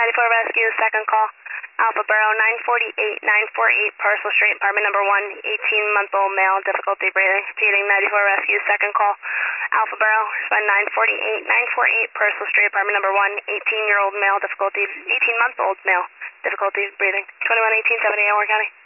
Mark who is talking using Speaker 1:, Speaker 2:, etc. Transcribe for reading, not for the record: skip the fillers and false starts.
Speaker 1: 94 Rescue, second call. Alpha Borough 948 Parcel Street, apartment number 1, 18-month-old male, difficulty breathing. Repeating, 94 Rescue, second call. Alpha Borough, respond 948 Parcel Street, apartment number 1, 18-year-old male, 18-month-old male, difficulty breathing. 2118, 78, Warren County.